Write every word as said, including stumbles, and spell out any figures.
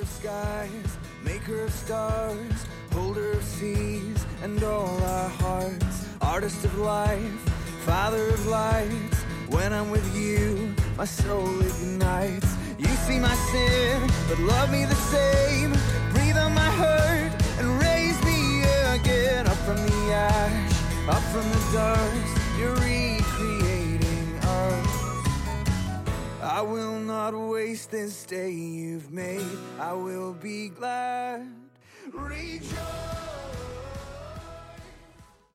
of skies, maker of stars, holder of seas and all our hearts, artist of life, father of lights. When I'm with you, my soul ignites. You see my sin, but love me the same. Breathe on my hurt and raise me again. Up from the ash, up from the dust, you're recreating us. I will not waste this day you've made. I will be glad. Rejoice.